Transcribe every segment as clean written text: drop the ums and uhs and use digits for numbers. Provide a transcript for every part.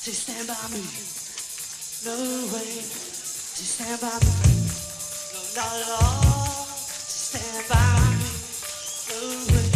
to stand by me. No way to stand by me. No, not at all to stand by me. No way.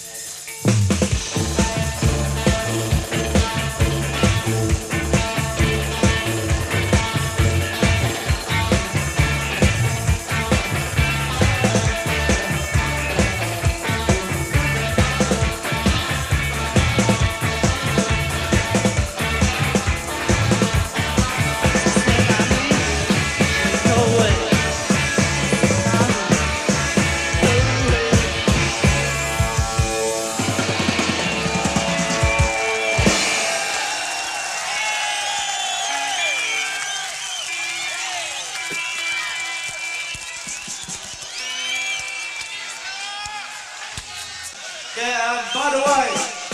Yeah, by the way,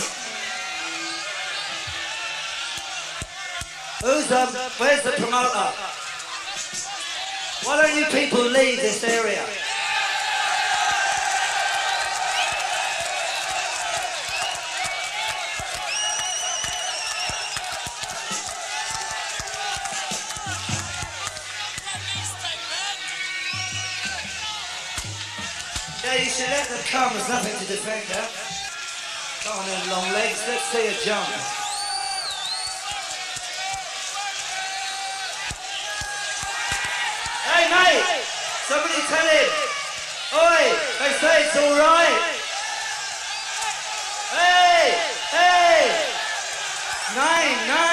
where's the promoter? Why don't you people leave this area? Yeah, you should let them come, there's nothing to defend here. Come on then, long legs, let's see a jump. Hey mate, somebody tell him. Oi, they say it's alright. Hey, hey, nine.